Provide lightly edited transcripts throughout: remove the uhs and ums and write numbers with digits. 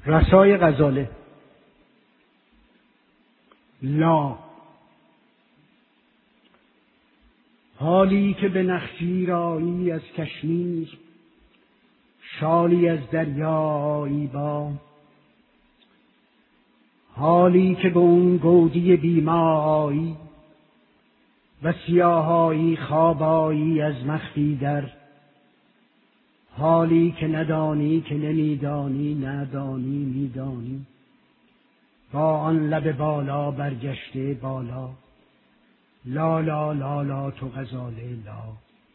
رسای غزاله. لا. حالی که به نخجیرایی از کشمیر، شالی از دریایی با، حالی که به اون گودی بیمایی و سیاهایی خوابایی از مخفی در، حالی که ندانی که نمیدانی، ندانی میدانی، با آن لب بالا برگشته بالا، لا لا لا لا تو غزاله لا.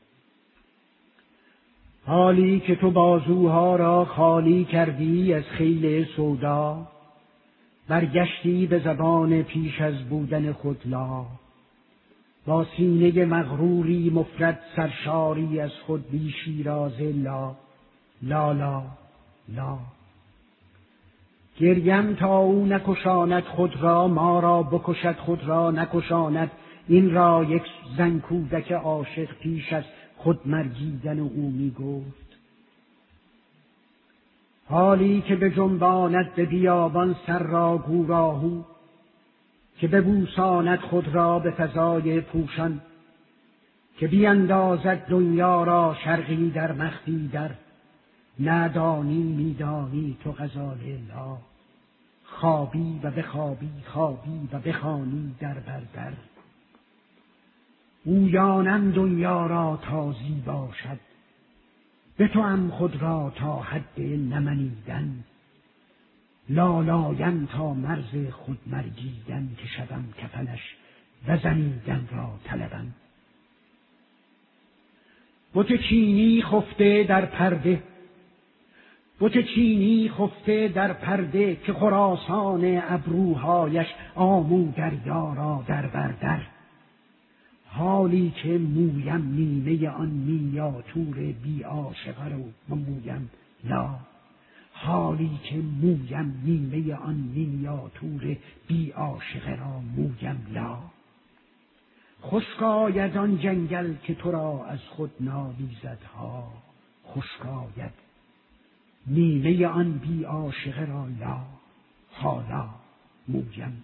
حالی که تو بازوها را خالی کردی از خیل سودا، برگشتی به زبان پیش از بودن خود لا، با سینه مغروری مفرد سرشاری از خود بی شیرازه لا لا لا لا. گریم تا او نکشاند خود را، ما را بکشد خود را نکشاند. این را یک زن کودک عاشق پیش از خود مرگیدن او می گفت. حالی که به جنباند به بیابان سر را گوراهو، که ببوساند خود را به فضای پوشان، که بیندازد دنیا را شرقی در مخفی در، ندانی میدانی تو غزاله لا. خوابی و بخوابی، خوابی و بخوانی در بر در، اویانم دنیا را تازی باشد، به تو هم خود را تا حد نمنیدن، لالایم تا مرز خود مرگیدن، که شدم کفنش و زنیدن را طلبم. بت چینی خفته در پرده، بت چینی خفته در پرده، که خراسان ابروهایش آمو دریا را در بر در. حالی که مویم نیمه آن مینیاتور بی عاشقه رو مویم لا. حالی که مویم نیمه آن مینیاتور بی عاشقه را مویم لا. خشک آید آن جنگل که تو را از خود ناویزد ها، خشک آید نیمه آن بی عاشقه را لا. حالا مویم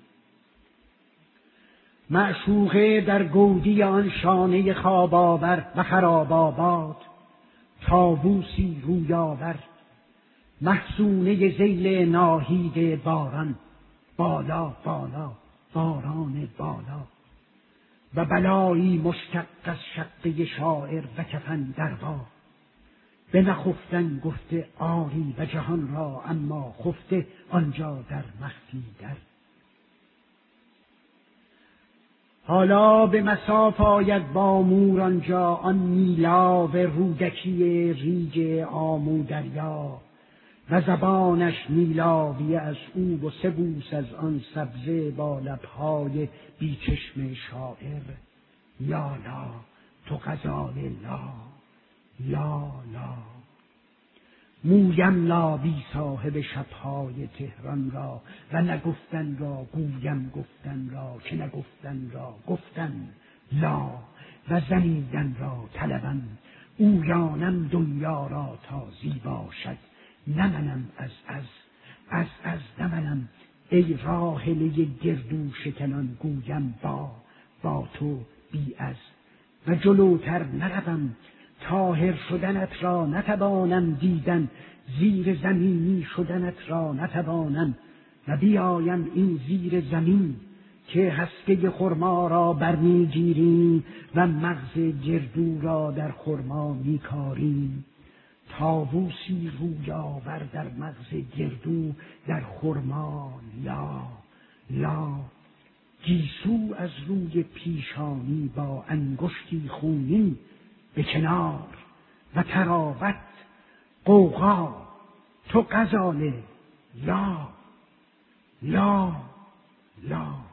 معشوقه در گودی آن شانه خواباور و خراباباد، طاووسی رویاور محزونه ذیل ناهید باران، بالا بالا باران بالا، و بلایی مشتق از شقه شاعر و کفن دروا. به نخفتن گفته آری و جهان را، اما خفته آنجا در مخفی در. حالا به مصاف آید با مور آنجا، آن میلاو رودکی ریگ آمو دریا، و زبانش میلاوی از او و سه بوس از آن سبزه با لبهای بی چشم شاعر. یا لا تو غزاله لا یا لا. مویم لا بی صاحب شبهای تهران را، و نگفتن را گویم گفتن را، که نگفتن را گفتن لا. و زنیدن را طلبم، اویانم دنیا را تا زی باشد، نمنم از نمنم. ای راحله گردو شکنان گویم با تو بی از. و جلوتر نروم، طاهر شدنت را نتوانم دیدن، زیر زمینی شدنت را نتوانم. و بیایم این زیر زمین که هسته خرما را برمیگیریم، و مغز گردو را در خرما میکاریم. طاووسی رویاور در مغز گردو در خرما لا لا. گیسو از روی پیشانی با انگشتی خونین به کنار، و تراوت غوغا تو غزاله لا لا لا.